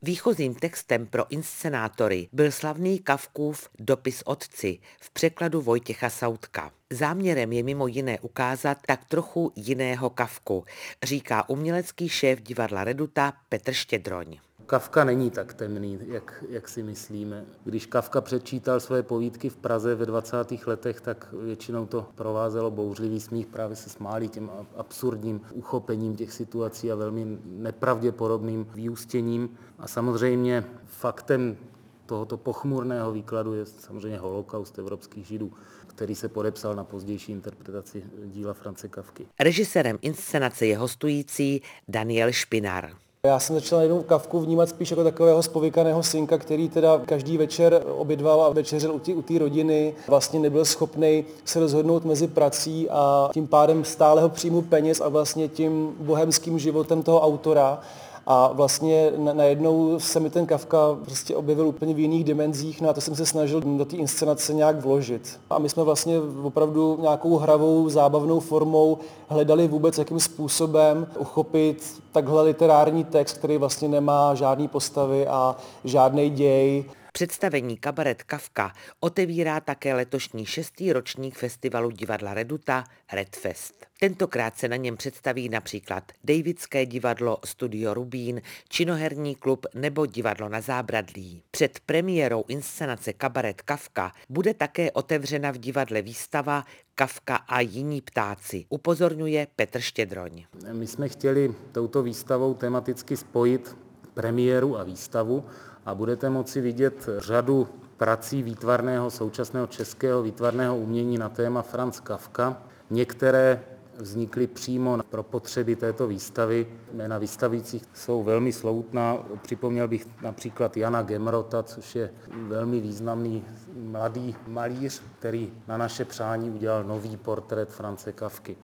Výchozím textem pro inscenátory byl slavný Kafkův Dopis otci v překladu Vojtěcha Sautka. Záměrem je mimo jiné ukázat tak trochu jiného Kafku, říká umělecký šéf divadla Reduta Petr Štědroň. Kafka není tak temný, jak si myslíme. Když Kafka předčítal své povídky v Praze ve 20. letech, tak většinou to provázelo bouřlivý smích, právě se smáli těm absurdním uchopením těch situací a velmi nepravděpodobným vyústěním. A samozřejmě faktem tohoto pochmurného výkladu je samozřejmě holokaust evropských Židů, který se podepsal na pozdější interpretaci díla Franze Kafky. Režisérem inscenace je hostující Daniel Špinar. Já jsem začal jednou Kafku vnímat spíš jako takového spovykaného synka, který teda každý večer obědval a večeřil u té rodiny. Vlastně nebyl schopný se rozhodnout mezi prací a tím pádem stálého příjmu peněz a vlastně tím bohemským životem toho autora. A vlastně najednou se mi ten Kafka prostě objevil úplně v jiných dimenzích, no a to jsem se snažil do té inscenace nějak vložit. A my jsme vlastně opravdu nějakou hravou, zábavnou formou hledali vůbec, jakým způsobem uchopit takhle literární text, který vlastně nemá žádný postavy a žádný děj. Představení Kabaret Kafka otevírá také letošní 6. ročník festivalu divadla Reduta Redfest. Tentokrát se na něm představí například Davidské divadlo, Studio Rubín, Činoherní klub nebo Divadlo na Zábradlí. Před premiérou inscenace Kabaret Kafka bude také otevřena v divadle výstava Kafka a jiní ptáci, upozorňuje Petr Štědroň. My jsme chtěli touto výstavou tematicky spojit premiéru a výstavu a budete moci vidět řadu prací výtvarného, současného českého výtvarného umění na téma Franz Kafka. Některé vznikly přímo pro potřeby této výstavy. Jména vystavujících jsou velmi slovutná. Připomněl bych například Jana Gemrota, což je velmi významný mladý malíř, který na naše přání udělal nový portrét Franze Kafky.